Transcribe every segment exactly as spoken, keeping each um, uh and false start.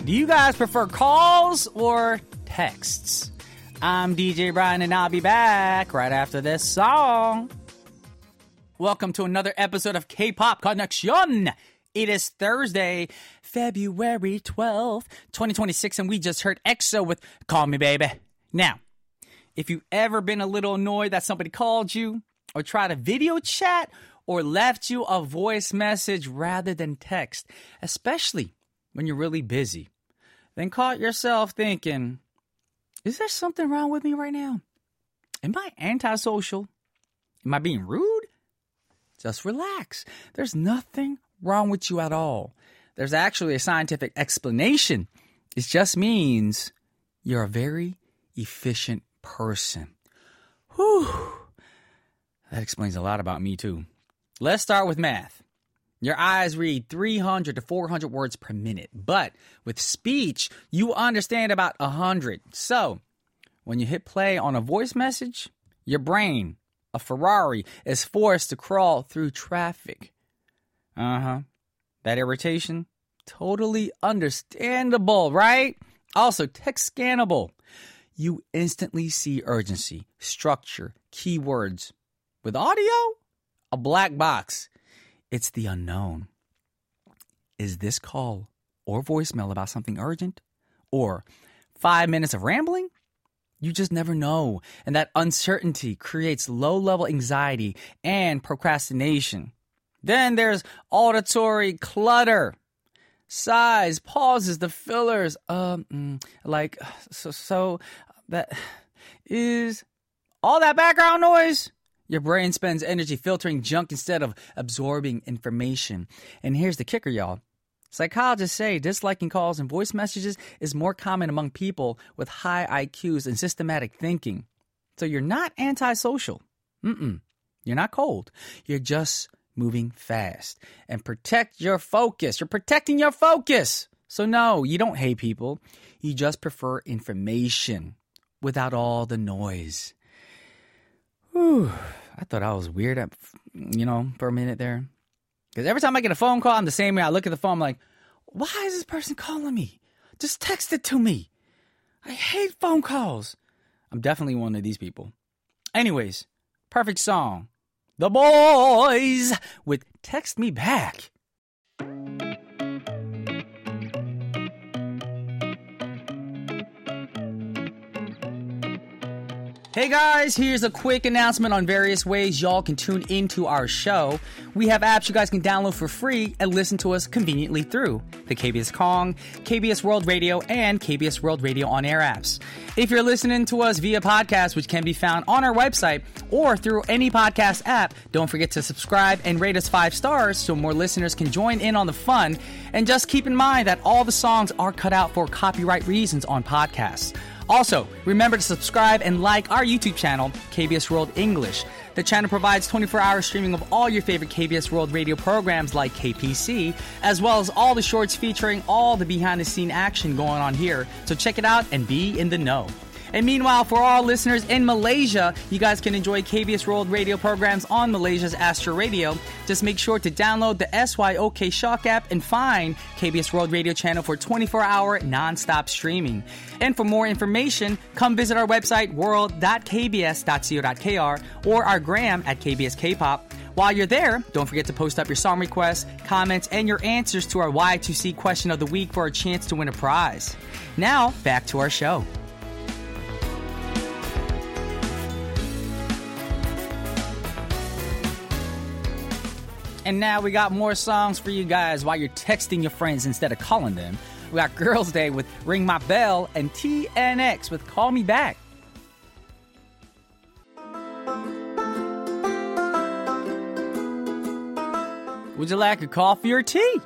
Do you guys prefer calls or texts? I'm D J Brian, and I'll be back right after this song. Welcome to another episode of K-Pop Connection. It is Thursday, February twelfth, twenty twenty-six, and we just heard E X O with Call Me Baby. Now, if you've ever been a little annoyed that somebody called you, or tried a video chat, or left you a voice message rather than text, especially when you're really busy, then caught yourself thinking, is there something wrong with me right now? Am I antisocial? Am I being rude? Just relax. There's nothing wrong with you at all. There's actually a scientific explanation. It just means you're a very efficient person. Whew. That explains a lot about me too. Let's start with math. Your eyes read three hundred to four hundred words per minute, but with speech, you understand about one hundred. So, when you hit play on a voice message, your brain, a Ferrari, is forced to crawl through traffic. Uh-huh. That irritation? Totally understandable, right? Also, text scannable. You instantly see urgency, structure, keywords. With audio, a black box. It's the unknown. Is this call or voicemail about something urgent? Or five minutes of rambling? You just never know. And that uncertainty creates low-level anxiety and procrastination. Then there's auditory clutter. Sighs, pauses, the fillers. Um, like, so, so that is all that background noise. Your brain spends energy filtering junk instead of absorbing information. And here's the kicker, y'all. Psychologists say disliking calls and voice messages is more common among people with high I Qs and systematic thinking. So you're not antisocial. Mm-mm. You're not cold. You're just moving fast. And protect your focus. You're protecting your focus. So no, you don't hate people. You just prefer information without all the noise. Whew, I thought I was weird, at, you know, for a minute there. Because every time I get a phone call, I'm the same way. I look at the phone, I'm like, why is this person calling me? Just text it to me. I hate phone calls. I'm definitely one of these people. Anyways, perfect song. The Boys with Text Me Back. Hey guys, here's a quick announcement on various ways y'all can tune into our show. We have apps you guys can download for free and listen to us conveniently through the K B S Kong, K B S World Radio, and K B S World Radio On Air apps. If you're listening to us via podcast, which can be found on our website or through any podcast app, don't forget to subscribe and rate us five stars so more listeners can join in on the fun. And just keep in mind that all the songs are cut out for copyright reasons on podcasts. Also, remember to subscribe and like our YouTube channel, K B S World English. The channel provides twenty-four hour streaming of all your favorite K B S World Radio programs like K P C, as well as all the shorts featuring all the behind-the-scene action going on here. So check it out and be in the know. And meanwhile, for all listeners in Malaysia, you guys can enjoy K B S World Radio programs on Malaysia's Astro Radio. Just make sure to download the S Y O K Shock app and find K B S World Radio channel for twenty-four hour non-stop streaming. And for more information, come visit our website, world dot k b s dot co dot k r, or our gram at K B S K-Pop. While you're there, don't forget to post up your song requests, comments, and your answers to our Y two C question of the week for a chance to win a prize. Now, back to our show. And now we got more songs for you guys while you're texting your friends instead of calling them. We got Girls' Day with Ring My Bell and T N X with Call Me Back. Would you like a coffee or tea?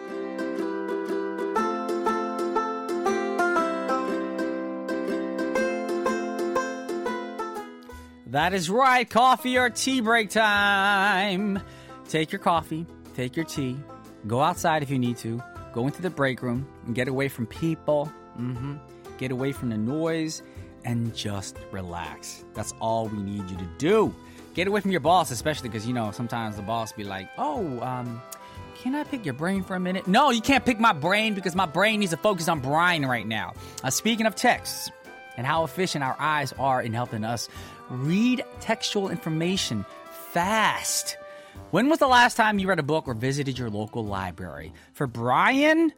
That is right, coffee or tea break time. Take your coffee, take your tea, go outside if you need to, go into the break room and get away from people, mm-hmm. get away from the noise, and just relax. That's all we need you to do. Get away from your boss, especially because, you know, sometimes the boss be like, oh, um, Can I pick your brain for a minute? No, you can't pick my brain because my brain needs to focus on Brian right now. Uh, speaking of texts and how efficient our eyes are in helping us read textual information fast. When was the last time you read a book or visited your local library? For Brian,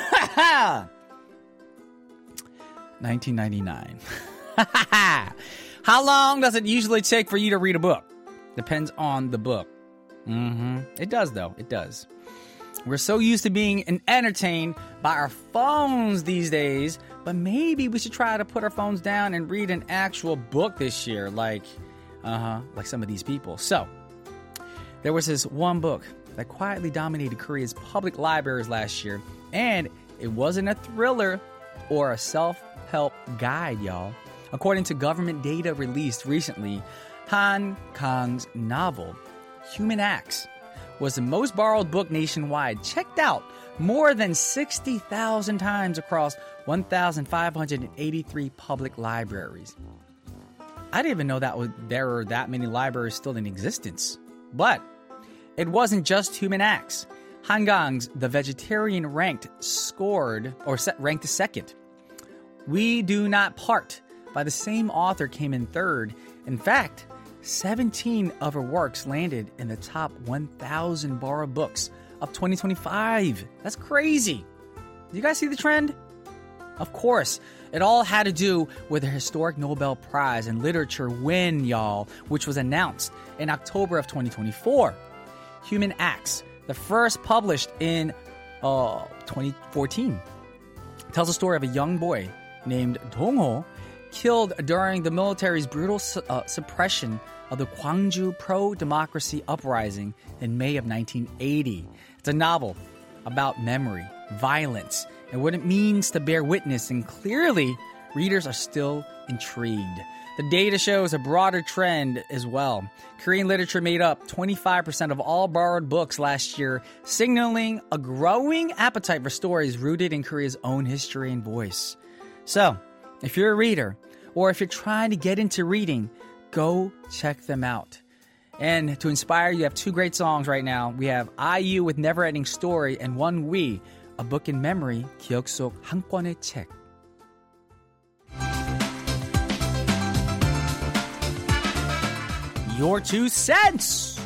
nineteen ninety-nine. How long does it usually take for you to read a book? Depends on the book. Mm-hmm. It does, though. It does. We're so used to being entertained by our phones these days, but maybe we should try to put our phones down and read an actual book this year, like, uh-huh, like some of these people. So, there was this one book that quietly dominated Korea's public libraries last year, and it wasn't a thriller or a self-help guide, y'all. According to government data released recently, Han Kang's novel, Human Acts, was the most borrowed book nationwide, checked out more than sixty thousand times across one thousand five hundred eighty-three public libraries. I didn't even know that was, there were that many libraries still in existence. But it wasn't just Human Acts. Han Kang's The Vegetarian ranked scored or set, ranked second. We Do Not Part by the same author came in third. In fact, seventeen of her works landed in the top one thousand borrowed books of twenty twenty-five. That's crazy. Do you guys see the trend? Of course, it all had to do with the historic Nobel Prize in Literature win, y'all, which was announced in October of twenty twenty-four. Human Acts, the first published in uh, twenty fourteen, tells the story of a young boy named Dong-ho killed during the military's brutal su- uh, suppression of the Gwangju pro-democracy uprising in May of nineteen eighty. It's a novel about memory, violence, and what it means to bear witness, and clearly, readers are still intrigued. The data shows a broader trend as well. Korean literature made up twenty-five percent of all borrowed books last year, signaling a growing appetite for stories rooted in Korea's own history and voice. So, if you're a reader, or if you're trying to get into reading, go check them out. And to inspire, you have two great songs right now. We have I U with Never Ending Story and One We, A Book in Memory, 기억 속 한 권의 책. Your two cents.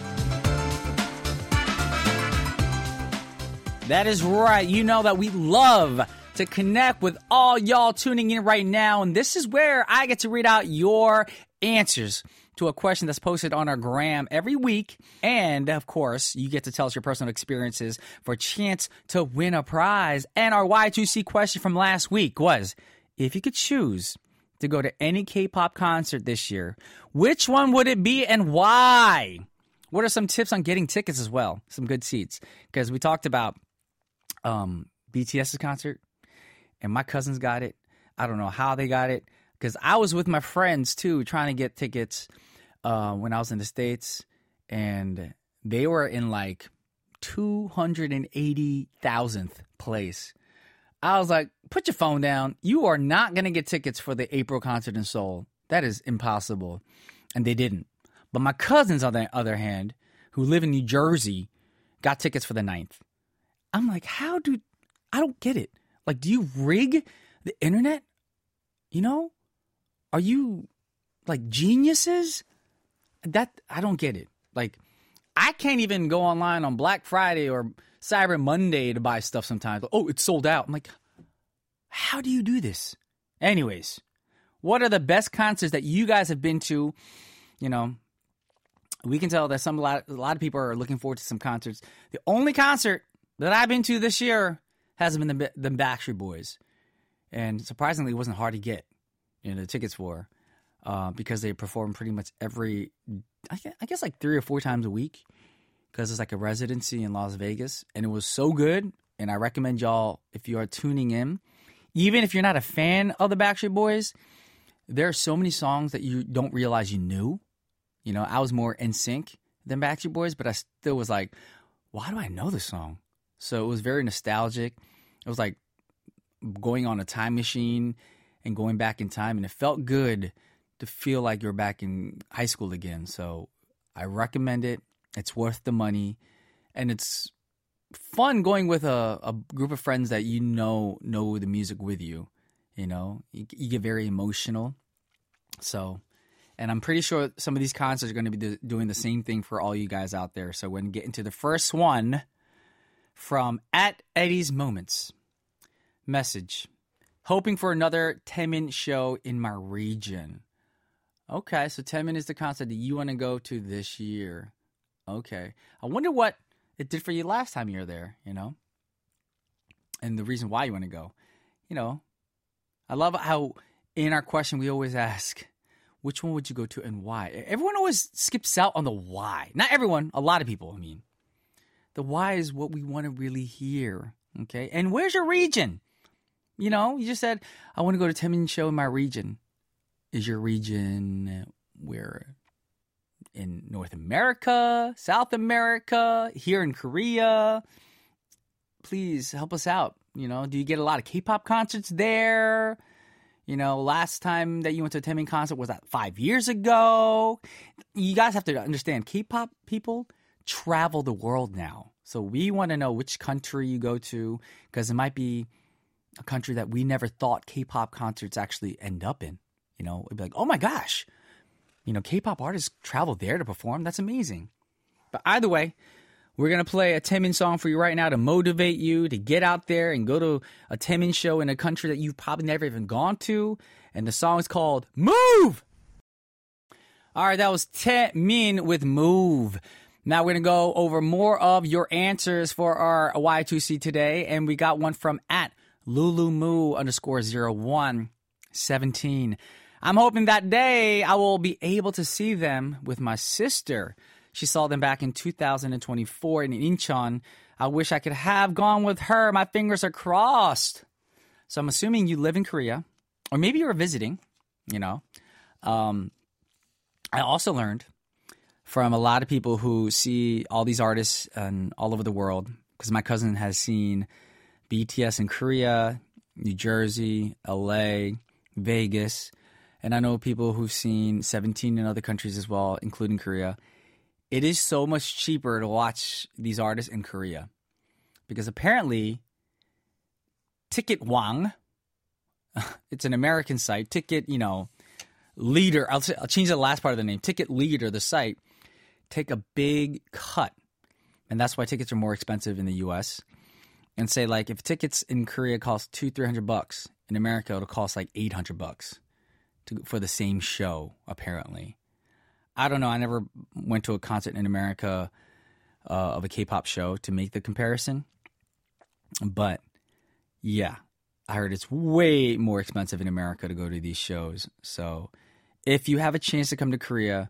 That is right. You know that we love to connect with all y'all tuning in right now. And this is where I get to read out your answers to a question that's posted on our gram every week. And, of course, you get to tell us your personal experiences for a chance to win a prize. And our Y two C question from last week was, if you could choose to go to any K-pop concert this year, which one would it be and why? What are some tips on getting tickets as well? Some good seats. Because we talked about um, BTS's concert, and my cousins got it. I don't know how they got it, because I was with my friends, too, trying to get tickets uh, when I was in the States, and they were in, like, two hundred eighty thousandth place. I was like, put your phone down. You are not going to get tickets for the April concert in Seoul. That is impossible. And they didn't. But my cousins, on the other hand, who live in New Jersey, got tickets for the ninth. I'm like, how do... I don't get it. Like, do you rig the internet? You know? Are you, like, geniuses? That, I don't get it. Like, I can't even go online on Black Friday or Cyber Monday to buy stuff sometimes. Oh, it's sold out. I'm like, how do you do this? Anyways, what are the best concerts that you guys have been to? You know, we can tell that some a lot, a lot of people are looking forward to some concerts. The only concert that I've been to this year hasn't been the, the Backstreet Boys. And surprisingly, it wasn't hard to get, you know, the tickets for, uh, because they perform pretty much every, I guess, I guess like three or four times a week, because it's like a residency in Las Vegas. And it was so good. And I recommend y'all, if you are tuning in, even if you're not a fan of the Backstreet Boys, there are so many songs that you don't realize you knew. You know, I was more N Sync than Backstreet Boys, but I still was like, why do I know this song? So it was very nostalgic. It was like going on a time machine and going back in time. And it felt good to feel like you're back in high school again. So I recommend it. It's worth the money. And it's fun going with a, a group of friends that you know know the music with you. You know, you, you get very emotional. So, and I'm pretty sure some of these concerts are going to be do, doing the same thing for all you guys out there. So we're going to get into the first one from at Eddie's Moments. Message. Hoping for another Taemin show in my region. Okay, so Taemin is the concert that you want to go to this year. Okay. I wonder what it did for you last time you were there, you know? And the reason why you want to go. You know, I love how in our question we always ask, which one would you go to and why? Everyone always skips out on the why. Not everyone, a lot of people, I mean. The why is what we want to really hear, okay? And where's your region? You know, you just said, I want to go to Taemin show in my region. Is your region where? In North America, South America, here in Korea? Please help us out. You know, do you get a lot of K-pop concerts there? You know, last time that you went to a Taemin concert was that five years ago. You guys have to understand, K-pop people travel the world now. So we want to know which country you go to, because it might be a country that we never thought K-pop concerts actually end up in. You know, it'd be like, oh my gosh, you know, K-pop artists travel there to perform. That's amazing. But either way, we're going to play a Taemin song for you right now to motivate you to get out there and go to a Taemin show in a country that you've probably never even gone to. And the song is called Move! All right, that was Taemin with Move. Now we're going to go over more of your answers for our Y two C today. And we got one from at Lulumoo underscore zero one seventeen. I'm hoping that day I will be able to see them with my sister. She saw them back in two thousand twenty-four in Incheon. I wish I could have gone with her. My fingers are crossed. So I'm assuming you live in Korea, or maybe you're visiting, you know. Um, I also learned from a lot of people who see all these artists and all over the world, because my cousin has seen B T S in Korea, New Jersey, L A, Vegas, and I know people who've seen seventeen in other countries as well, including Korea. It is so much cheaper to watch these artists in Korea because apparently Ticket Wang, it's an American site, Ticket, you know, Leader, I'll, I'll change the last part of the name, Ticket Leader, the site, take a big cut. And that's why tickets are more expensive in the U S. And say like if tickets in Korea cost two, three hundred bucks, in America it'll cost like eight hundred bucks to, for the same show, apparently. I don't know. I never went to a concert in America uh, of a K-pop show to make the comparison. But, yeah, I heard it's way more expensive in America to go to these shows. So, if you have a chance to come to Korea,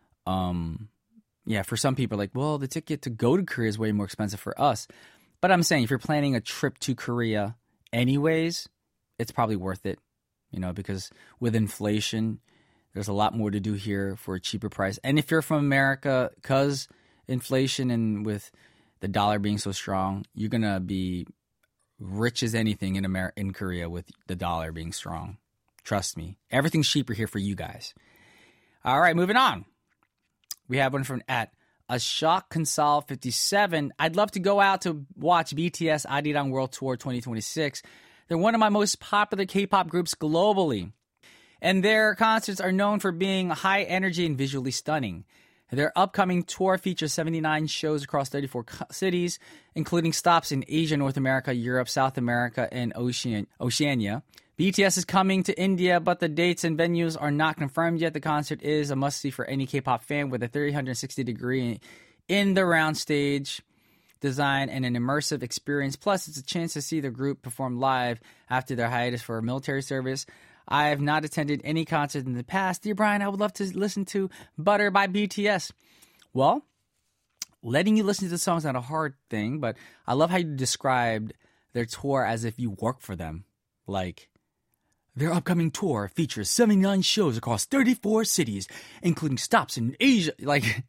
um, yeah, for some people, like, well, the ticket to go to Korea is way more expensive for us. But I'm saying if you're planning a trip to Korea anyways, it's probably worth it, you know, because with inflation, there's a lot more to do here for a cheaper price. And if you're from America, because inflation and with the dollar being so strong, you're going to be rich as anything in Amer- in Korea with the dollar being strong. Trust me. Everything's cheaper here for you guys. All right, moving on. We have one from at Ashok Consol fifty-seven. I'd love to go out to watch B T S Arirang World Tour twenty twenty-six. They're one of my most popular K-pop groups globally. And their concerts are known for being high energy and visually stunning. Their upcoming tour features seventy-nine shows across thirty-four cities, including stops in Asia, North America, Europe, South America, and Ocean- Oceania. B T S is coming to India, but the dates and venues are not confirmed yet. The concert is a must-see for any K-pop fan with a three hundred sixty degree in the round stage design and an immersive experience. Plus, it's a chance to see the group perform live after their hiatus for military service. I have not attended any concert in the past. Dear Brian, I would love to listen to Butter by B T S. Well, letting you listen to the song is not a hard thing, but I love how you described their tour as if you work for them. Like, their upcoming tour features seventy-nine shows across thirty-four cities, including stops in Asia. Like,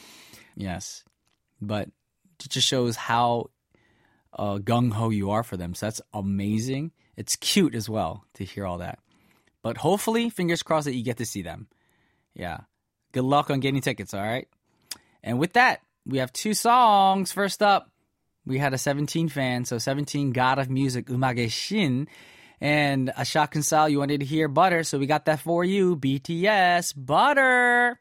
yes, but it just shows how uh, gung-ho you are for them. So that's amazing. It's cute as well to hear all that. But hopefully, fingers crossed that you get to see them. Yeah. Good luck on getting tickets, all right? And with that, we have two songs. First up, we had a seventeen fan, so seventeen God of Music, 음악의 신. And Ashok and Sal, you wanted to hear Butter, so we got that for you. B T S, Butter.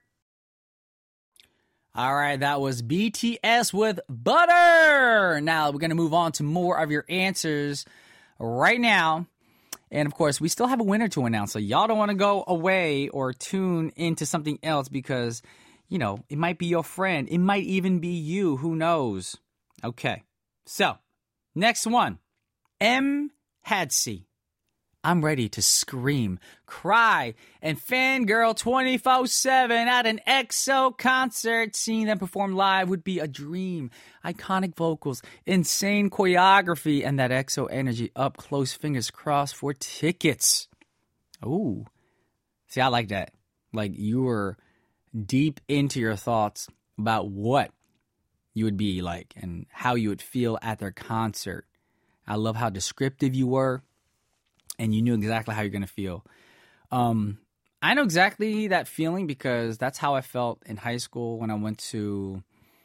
All right, that was B T S with Butter. Now, we're going to move on to more of your answers right now. And, of course, we still have a winner to announce, so y'all don't want to go away or tune into something else because, you know, it might be your friend. It might even be you. Who knows? Okay, so next one. M. Hadsey. I'm ready to scream, cry, and fangirl twenty-four seven at an X O concert. Seeing them perform live would be a dream. Iconic vocals, insane choreography, and that X O energy up close. Fingers crossed for tickets. Ooh. See, I like that. Like, you were deep into your thoughts about what you would be like and how you would feel at their concert. I love how descriptive you were. And you knew exactly how you're going to feel. Um, I know exactly that feeling because that's how I felt in high school when I went to,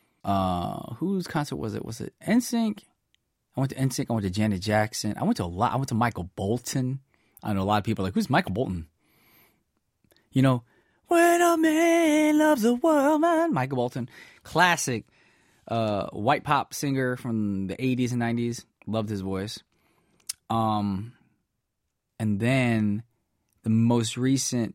uh, whose concert was it? Was it N Sync? I went to N Sync. I went to Janet Jackson. I went to a lot. I went to Michael Bolton. I know a lot of people are like, who's Michael Bolton? You know, when a man loves a woman. Michael Bolton. Classic uh, white pop singer from the eighties and nineties. Loved his voice. Um... And then the most recent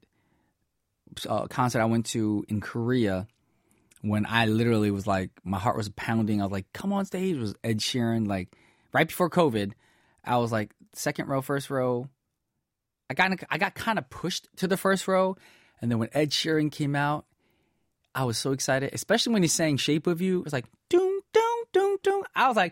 uh, concert I went to in Korea, when I literally was like, my heart was pounding. I was like, come on stage. It was Ed Sheeran. Like, right before COVID, I was like, second row, first row. I got I got kind of pushed to the first row. And then when Ed Sheeran came out, I was so excited, especially when he sang Shape of You. It was like, doom, doom, doom, doom. I was like,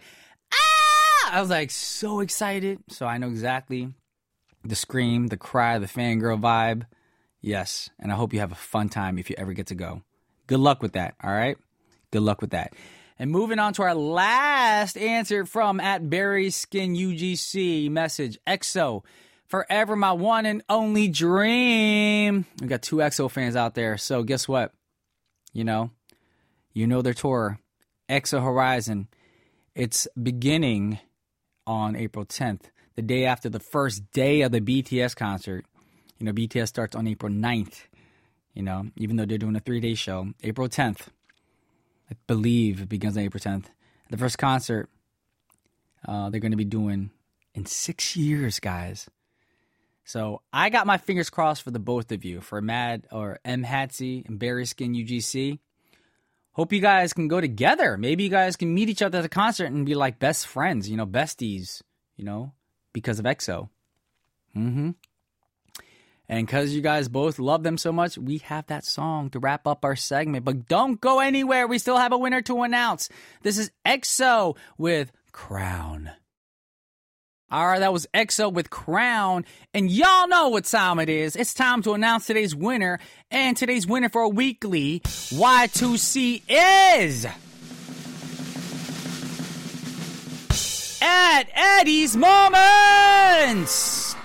ah! I was like so excited. So I know exactly the scream, the cry, the fangirl vibe. Yes. And I hope you have a fun time if you ever get to go. Good luck with that. All right. Good luck with that. And moving on to our last answer from at Berry Skin U G C message. X O. Forever my one and only dream. We got two X O fans out there. So guess what? You know, you know their tour. X O Horizon. It's beginning on April tenth. The day after the first day of the B T S concert. You know, B T S starts on April ninth, you know, even though they're doing a three-day show. April tenth, I believe it begins on April tenth. The first concert uh, they're going to be doing in six years, guys. So I got my fingers crossed for the both of you, for Mad or M. Hadsey and Berry Skin U G C. Hope you guys can go together. Maybe you guys can meet each other at a concert and be like best friends, you know, besties, you know. Because of X O. Mm-hmm. And because you guys both love them so much, we have that song to wrap up our segment. But don't go anywhere. We still have a winner to announce. This is X O with Crown. All right, that was X O with Crown. And y'all know what time it is. It's time to announce today's winner. And today's winner for a weekly Y two C is... at Eddie's Moments.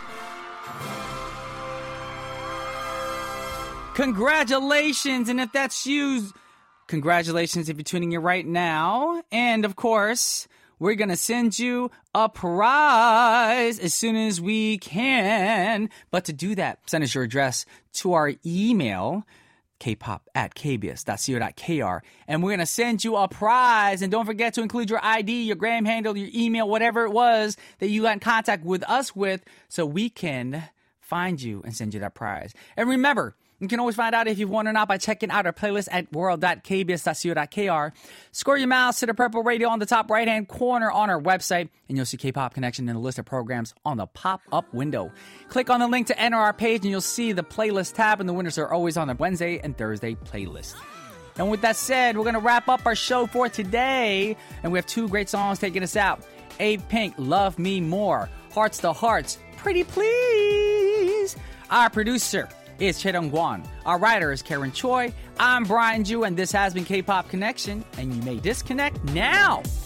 Congratulations. And if that's you, congratulations if you're tuning in right now. And of course, we're going to send you a prize as soon as we can. But to do that, send us your address to our email, kpop at kbs.co.kr, and we're going to send you a prize. And don't forget to include your I D, your gram handle, your email, whatever it was that you got in contact with us with, so we can find you and send you that prize. And remember, you can always find out if you've won or not by checking out our playlist at world dot k b s dot co dot k r. Score your mouse to the purple radio on the top right-hand corner on our website, and you'll see K-Pop Connection in the list of programs on the pop-up window. Click on the link to enter our page, and you'll see the playlist tab, and the winners are always on the Wednesday and Thursday playlist. And with that said, we're going to wrap up our show for today, and we have two great songs taking us out. Abe Pink, Love Me More. Hearts to Hearts, Pretty Please. Our producer is Chaedong Gwon. Our writer is Karen Choi. I'm Brian Ju, and this has been K-Pop Connection, and you may disconnect now.